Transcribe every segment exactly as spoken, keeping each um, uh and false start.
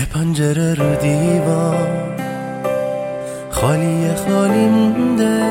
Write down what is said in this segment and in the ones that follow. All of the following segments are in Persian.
پنجره رو دیوار خالی خالی مونده،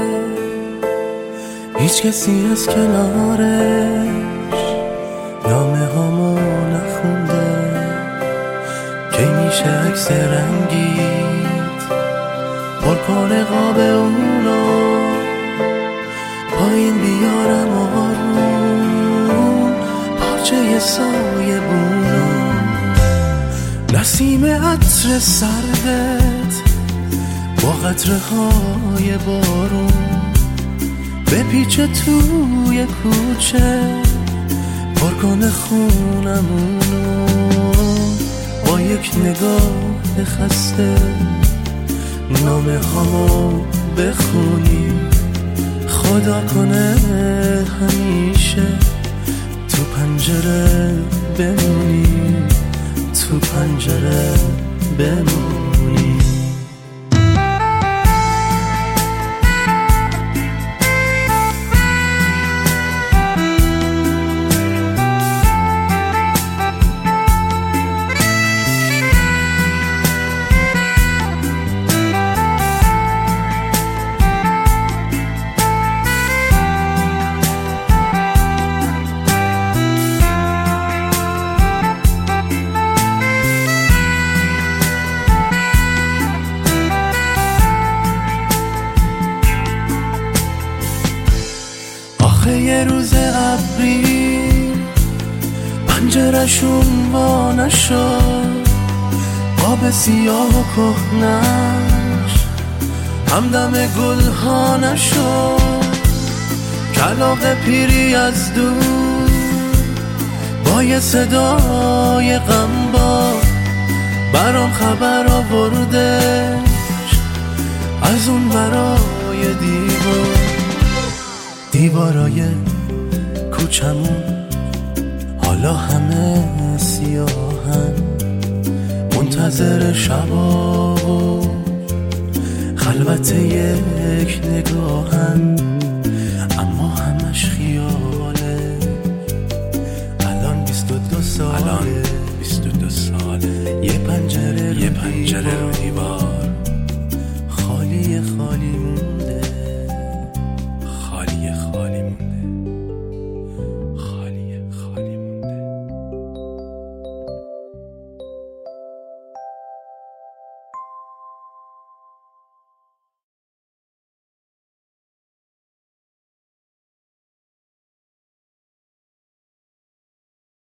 هیچ کسی از کنارش نامه هامو نخونده. کی میشه عکس رنگیت پر کنه قاب اونو، پایین بیارم آروم پارچه سایه بونو. نسیم عطر سردت با قطره های بارون بپیچه توی کوچه پر کنه خونمونو. با یک نگاه خسته نامه هامو بخونی، خدا کنه همیشه تو پنجره بمونی، تو پنجره بمونی. یه روز ابری پنجرشون وا نشد، آب سیاه و کهنش همدم گل ها نشد. کلاغ پیری از دور با یه صدای غمبار برام خبر آوردش از اون برای دیوار. دیوارای کوچمون حالا همه سیاهن، منتظر شبا و خلوت یک نگاهن، اما همش خیاله. الان بیست و دو ساله، الان بیست و دو ساله یه پنجره رو یه پنجره رو